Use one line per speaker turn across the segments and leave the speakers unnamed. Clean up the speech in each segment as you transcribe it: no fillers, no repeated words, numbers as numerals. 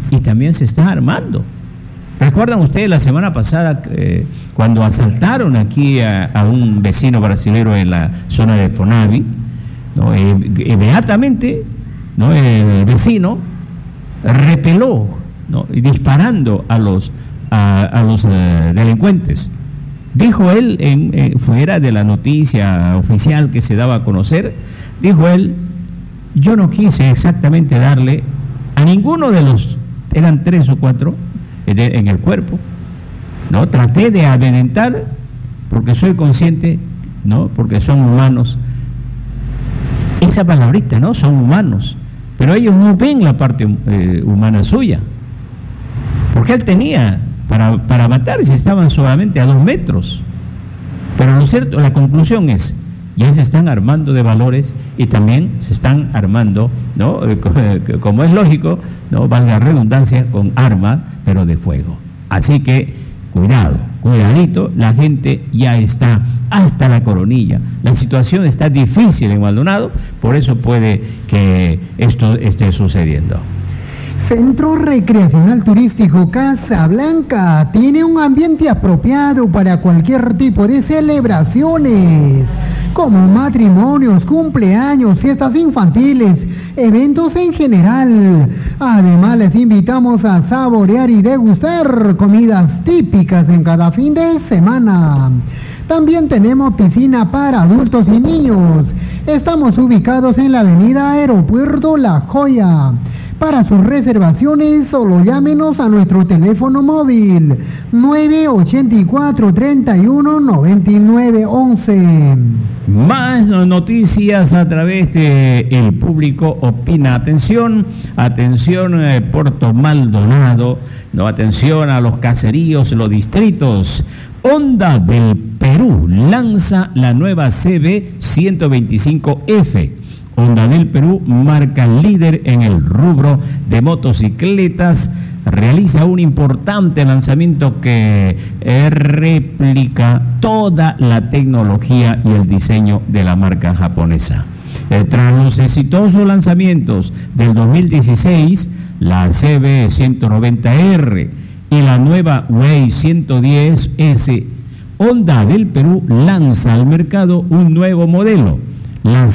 y también se está armando. ¿Recuerdan ustedes la semana pasada cuando asaltaron aquí a un vecino brasilero en la zona de Fonavi, ¿no? Inmediatamente, ¿no? El vecino repeló, ¿no? Y disparando a los delincuentes. Dijo él, fuera de la noticia oficial que se daba a conocer, dijo él: yo no quise exactamente darle a ninguno de los, eran 3 o 4, en el cuerpo, ¿no? Traté de amedrentar porque soy consciente, ¿no? Porque son humanos. Esa palabrita, ¿no? Son humanos, pero ellos no ven la parte humana suya, porque él tenía para matar si estaban solamente a 2 metros. Pero lo cierto, la conclusión es: ya se están armando de valores y también se están armando, ¿no? Como es lógico, ¿no? Valga la redundancia, con armas, pero de fuego. Así que cuidado, cuidadito, la gente ya está hasta la coronilla. La situación está difícil en Maldonado, por eso puede que esto esté sucediendo.
Centro Recreacional Turístico Casablanca tiene un ambiente apropiado para cualquier tipo de celebraciones, como matrimonios, cumpleaños, fiestas infantiles, eventos en general. Además, les invitamos a saborear y degustar comidas típicas en cada fin de semana. También tenemos piscina para adultos y niños. Estamos ubicados en la avenida Aeropuerto La Joya. Para sus reservaciones, solo llámenos a nuestro teléfono móvil 984-31-9911.
Más noticias a través de El Público Opina. Atención, Puerto Maldonado, no, atención a los caseríos, los distritos. Honda del Perú lanza la nueva CB125F. Honda del Perú, marca líder en el rubro de motocicletas, realiza un importante lanzamiento que replica toda la tecnología y el diseño de la marca japonesa. Tras los exitosos lanzamientos del 2016, la CB190R y la nueva Way 110S, Honda del Perú lanza al mercado un nuevo modelo, la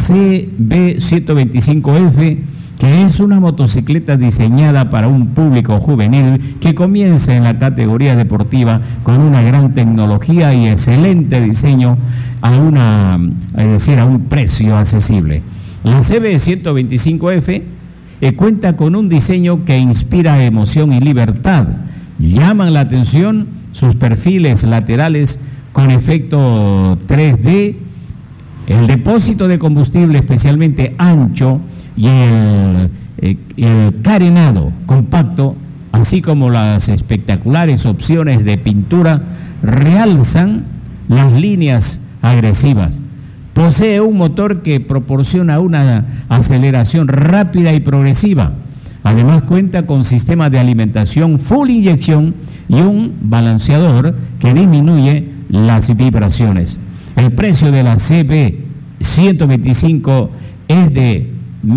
CB125F, que es una motocicleta diseñada para un público juvenil que comienza en la categoría deportiva con una gran tecnología y excelente diseño a un precio accesible. La CB125F cuenta con un diseño que inspira emoción y libertad. Llaman la atención sus perfiles laterales con efecto 3D, el depósito de combustible especialmente ancho y el carenado compacto, así como las espectaculares opciones de pintura, realzan las líneas agresivas. Posee un motor que proporciona una aceleración rápida y progresiva. Además cuenta con sistemas de alimentación full inyección y un balanceador que disminuye las vibraciones. El precio de la CB125 es de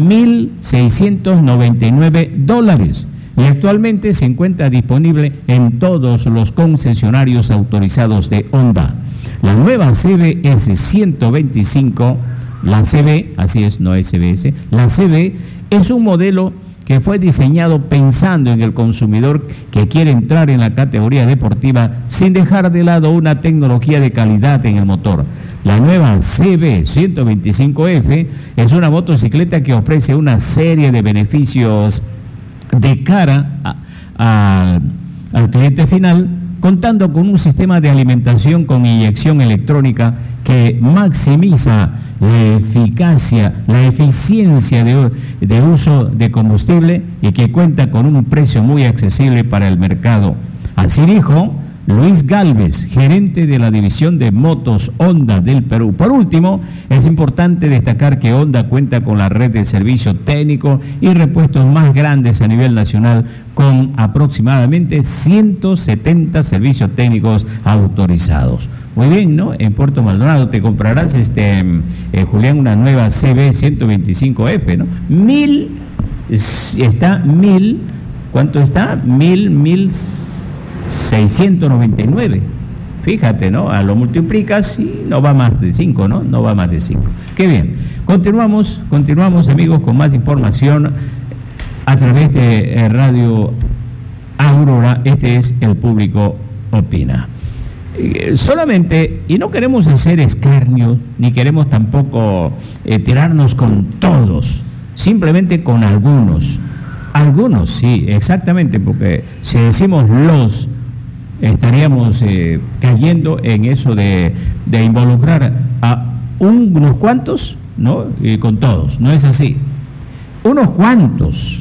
$1,699 y actualmente se encuentra disponible en todos los concesionarios autorizados de Honda. La nueva CBS125, la CB, así es, no SBS, la CB es un modelo que fue diseñado pensando en el consumidor que quiere entrar en la categoría deportiva sin dejar de lado una tecnología de calidad en el motor. La nueva CB125F es una motocicleta que ofrece una serie de beneficios de cara al cliente final, contando con un sistema de alimentación con inyección electrónica que maximiza la eficiencia de uso de combustible y que cuenta con un precio muy accesible para el mercado. Así dijo Luis Galvez, gerente de la división de motos Honda del Perú. Por último, es importante destacar que Honda cuenta con la red de servicio técnico y repuestos más grandes a nivel nacional, con aproximadamente 170 servicios técnicos autorizados. Muy bien, ¿no? En Puerto Maldonado te comprarás, Julián, una nueva CB125F, ¿no? Está $1,000 ¿cuánto está? 1.699. Fíjate, ¿no? Lo multiplicas y no va más de 5, ¿no? No va más de 5. Qué bien. Continuamos amigos con más información a través de Radio Aurora. Este es El Público Opina. Solamente, y no queremos hacer escarnio, ni queremos tampoco tirarnos con todos, simplemente con algunos. Algunos, sí, exactamente, porque si decimos los, estaríamos cayendo en eso de involucrar a unos cuantos, ¿no? Con todos, no es así. Unos cuantos,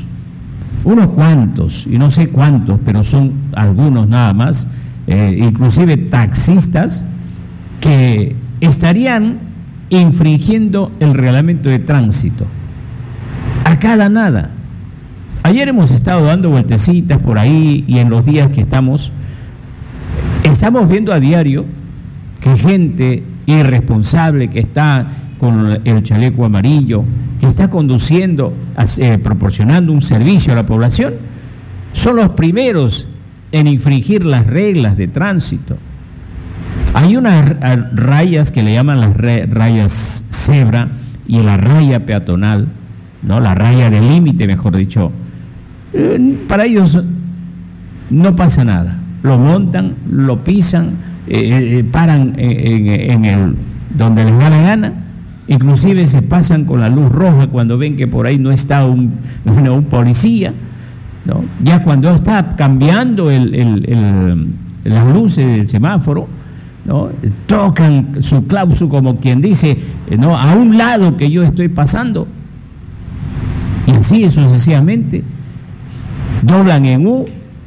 y no sé cuántos, pero son algunos nada más, inclusive taxistas, que estarían infringiendo el reglamento de tránsito. A cada nada. Ayer hemos estado dando vueltecitas por ahí y en los días que estamos viendo a diario que gente irresponsable que está con el chaleco amarillo, que está conduciendo, proporcionando un servicio a la población, son los primeros en infringir las reglas de tránsito. Hay unas rayas que le llaman las rayas cebra y la raya peatonal, ¿no? La raya de límite, mejor dicho. Para ellos no pasa nada. Lo montan, lo pisan, paran en el donde les da la gana, inclusive se pasan con la luz roja cuando ven que por ahí no está un policía, ¿no? Ya cuando está cambiando las luces del semáforo, ¿no? Tocan su clauso como quien dice, ¿no? A un lado que yo estoy pasando, y así sucesivamente doblan en U.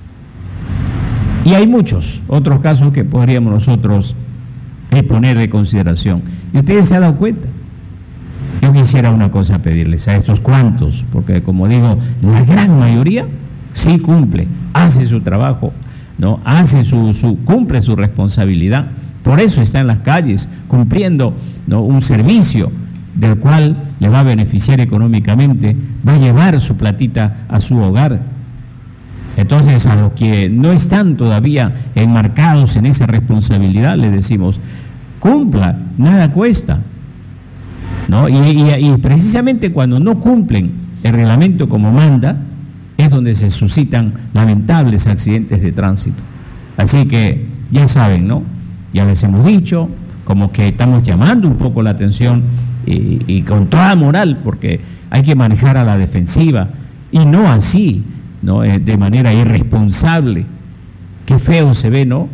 Y hay muchos otros casos que podríamos nosotros poner de consideración. ¿Y ustedes se han dado cuenta? Yo quisiera una cosa pedirles a estos cuantos, porque como digo, la gran mayoría sí cumple, hace su trabajo, ¿no? Cumple su responsabilidad. Por eso está en las calles cumpliendo, ¿no? Un servicio del cual le va a beneficiar económicamente, va a llevar su platita a su hogar. Entonces, a los que no están todavía enmarcados en esa responsabilidad, les decimos, cumpla, nada cuesta, ¿no? Y precisamente cuando no cumplen el reglamento como manda, es donde se suscitan lamentables accidentes de tránsito. Así que, ya saben, ¿no? Ya les hemos dicho, como que estamos llamando un poco la atención y con toda moral, porque hay que manejar a la defensiva, y no así, ¿no? De manera irresponsable. Qué feo se ve, ¿no?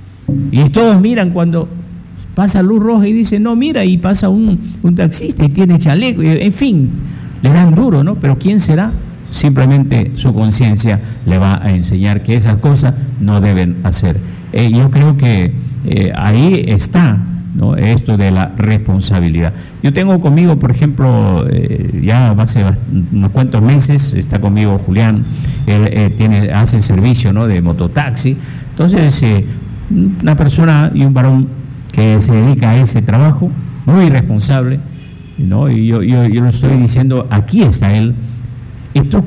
Y todos miran cuando pasa luz roja y dicen, no, mira, y pasa un taxista y tiene chaleco, en fin, le dan duro, ¿no? Pero ¿quién será? Simplemente su conciencia le va a enseñar que esas cosas no deben hacer. Yo creo que ahí está, ¿no? Esto de la responsabilidad. Yo tengo conmigo, por ejemplo, ya hace unos cuantos meses, está conmigo Julián, él hace servicio, ¿no? De mototaxi. Entonces, una persona y un varón que se dedica a ese trabajo, muy responsable, ¿no? Y yo lo estoy diciendo, aquí está él. ¿Esto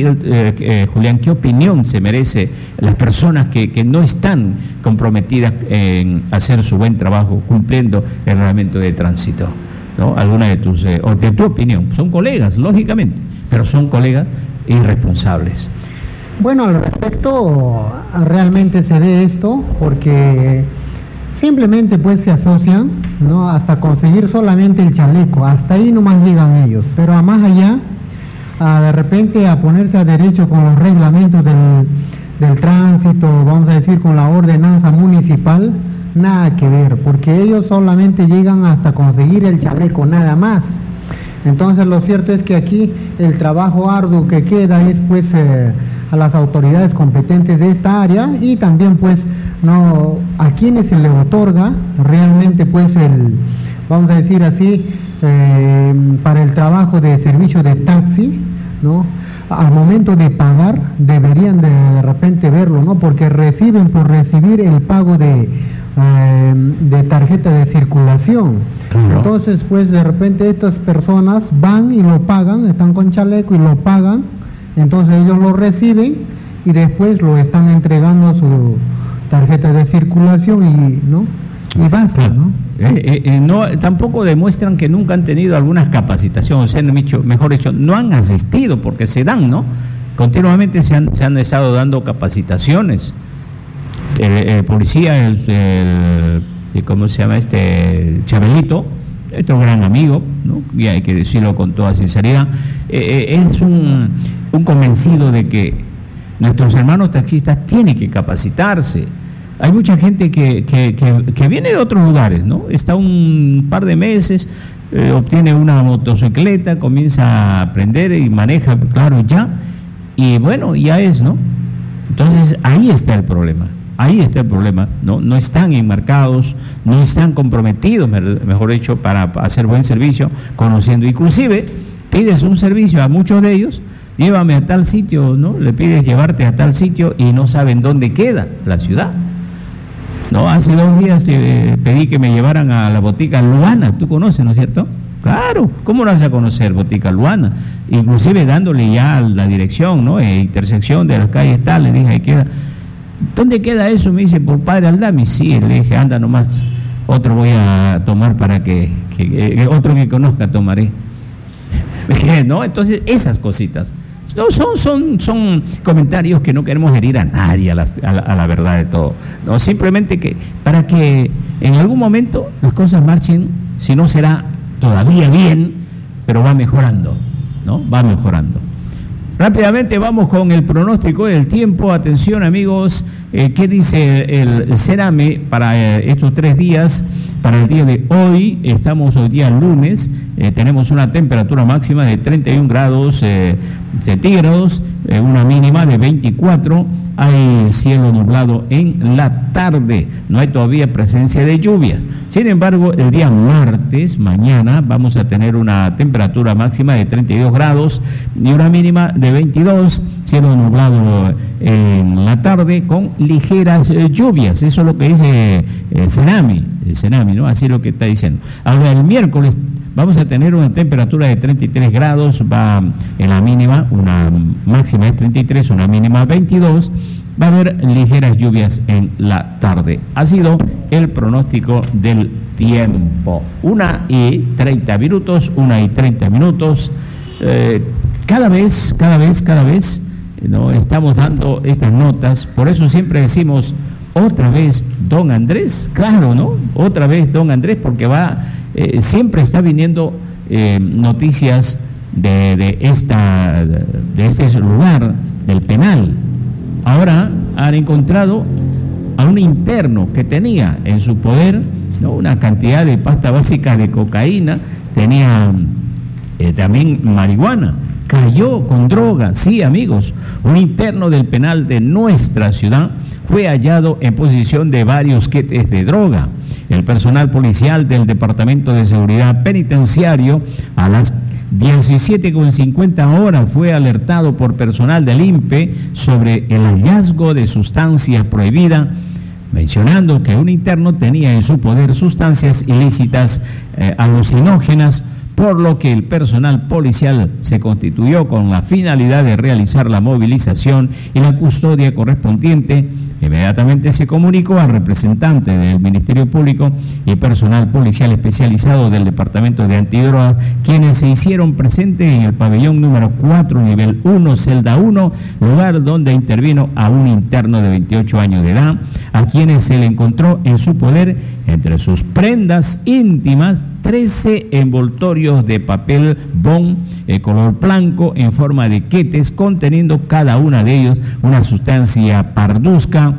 Julián, qué opinión se merece las personas que no están comprometidas en hacer su buen trabajo cumpliendo el reglamento de tránsito, ¿no? Alguna de tu opinión. Son colegas, lógicamente, pero son colegas irresponsables.
Bueno, al respecto, realmente se ve esto porque simplemente pues se asocian, ¿no? Hasta conseguir solamente el chaleco, hasta ahí nomás llegan ellos, pero a más allá, de repente a ponerse a derecho con los reglamentos del tránsito, vamos a decir con la ordenanza municipal, nada que ver, porque ellos solamente llegan hasta conseguir el chaleco, nada más. Entonces lo cierto es que aquí el trabajo arduo que queda es pues a las autoridades competentes de esta área y también pues no a quienes se le otorga realmente pues vamos a decir así, para el trabajo de servicio de taxi, ¿no? Al momento de pagar deberían de repente verlo, ¿no? Porque reciben por recibir el pago de tarjeta de circulación. Claro. Entonces pues de repente estas personas van y lo pagan, están con chaleco y lo pagan, entonces ellos lo reciben y después lo están entregando su tarjeta de circulación y basta, ¿no?
No, tampoco demuestran que nunca han tenido algunas capacitaciones, o sea, mejor dicho, no han asistido porque se dan, ¿no? Continuamente se han estado dando capacitaciones. El policía, ¿cómo se llama Chabelito? Otro gran amigo, ¿no? Y hay que decirlo con toda sinceridad, es un convencido de que nuestros hermanos taxistas tienen que capacitarse. Hay mucha gente que viene de otros lugares, ¿no? Está un par de meses, obtiene una motocicleta, comienza a aprender y maneja, claro, ya, y bueno, ya es, ¿no? Entonces, ahí está el problema. Ahí está el problema, no están enmarcados, no están comprometidos, mejor dicho, para hacer buen servicio, conociendo. Inclusive, pides un servicio a muchos de ellos, llévame a tal sitio, ¿no? Le pides llevarte a tal sitio y no saben dónde queda la ciudad. No, hace 2 días pedí que me llevaran a la botica Luana, tú conoces, ¿no es cierto? Claro, ¿cómo no vas a conocer botica Luana? Inclusive dándole ya la dirección, ¿no? Intersección de las calles tal, le dije, ahí queda. ¿Dónde queda eso? Me dice, por Padre Aldami. Sí, le dije, anda nomás, otro voy a tomar para que otro que conozca tomaré. ¿No? Entonces, esas cositas. No, son comentarios que no queremos herir a nadie a la verdad de todo. No, simplemente para que en algún momento las cosas marchen, si no será todavía bien, pero va mejorando, ¿no? Va mejorando. Rápidamente vamos con el pronóstico del tiempo. Atención, amigos, ¿qué dice el Cerame para estos 3 días? Para el día de hoy, estamos hoy día lunes, tenemos una temperatura máxima de 31 grados centígrados, una mínima de 24, hay cielo nublado en la tarde, no hay todavía presencia de lluvias. Sin embargo, el día martes, mañana, vamos a tener una temperatura máxima de 32 grados y una mínima de 22, cielo nublado en la tarde con ligeras lluvias. Eso es lo que dice Cerami, ¿no? Así es lo que está diciendo. Ahora, el miércoles vamos a tener una temperatura de 33 grados, va en la mínima, una máxima de 33, una mínima 22, va a haber ligeras lluvias en la tarde. Ha sido el pronóstico del tiempo. 1:30, cada vez, ¿no? Estamos dando estas notas, por eso siempre decimos, otra vez Don Andrés, claro, ¿no? Otra vez Don Andrés, porque siempre está viniendo noticias de este lugar, del penal. Ahora han encontrado a un interno que tenía en su poder, ¿no?, una cantidad de pasta básica de cocaína, tenía también marihuana. Cayó con droga, sí, amigos. Un interno del penal de nuestra ciudad fue hallado en posesión de varios quetes de droga. El personal policial del Departamento de Seguridad Penitenciario a las 17:50 fue alertado por personal del INPE sobre el hallazgo de sustancias prohibidas, mencionando que un interno tenía en su poder sustancias ilícitas alucinógenas, por lo que el personal policial se constituyó con la finalidad de realizar la movilización y la custodia correspondiente. Inmediatamente se comunicó al representante del Ministerio Público y personal policial especializado del Departamento de Antidrogas, quienes se hicieron presentes en el pabellón número 4, nivel 1, celda 1, lugar donde intervino a un interno de 28 años de edad, a quienes se le encontró en su poder, entre sus prendas íntimas, 13 envoltorios de papel bond color blanco en forma de quetes, conteniendo cada una de ellos una sustancia parduzca,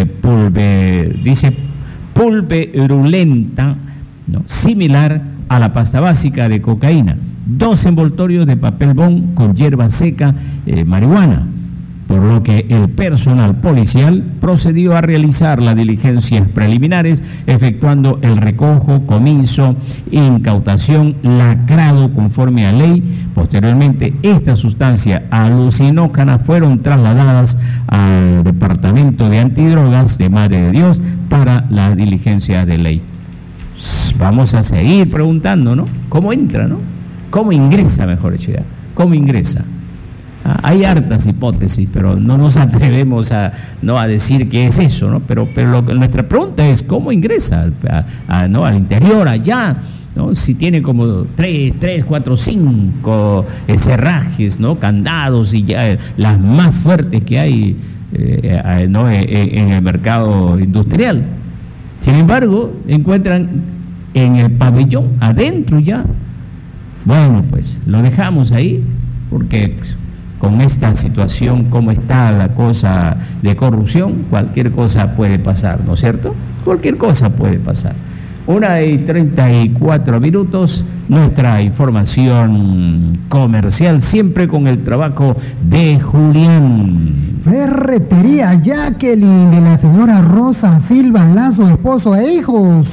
pulverulenta, ¿no?, similar a la pasta básica de cocaína. 2 envoltorios de papel bond con hierba seca, marihuana, por lo que el personal policial procedió a realizar las diligencias preliminares, efectuando el recojo, comiso, incautación, lacrado conforme a ley. Posteriormente, estas sustancias alucinógenas fueron trasladadas al Departamento de Antidrogas de Madre de Dios para la diligencia de ley. Vamos a seguir preguntando, ¿no? ¿Cómo entra, no? ¿Cómo ingresa, mejor dicho ya? ¿Cómo ingresa? Hay hartas hipótesis, pero no nos atrevemos a decir qué es eso, ¿no? Pero nuestra pregunta es, ¿cómo ingresa al interior, allá? ¿No? Si tiene como 3, 4, 5 cerrajes, ¿no? Candados, y ya las más fuertes que hay en el mercado industrial. Sin embargo, encuentran en el pabellón, adentro ya. Bueno, pues lo dejamos ahí, porque con esta situación, como está la cosa de corrupción, cualquier cosa puede pasar, ¿no es cierto? Cualquier cosa puede pasar. 1:34, nuestra información comercial, siempre con el trabajo de Julián.
Ferretería Jacqueline, de la señora Rosa Silva Lazo, esposo e hijos.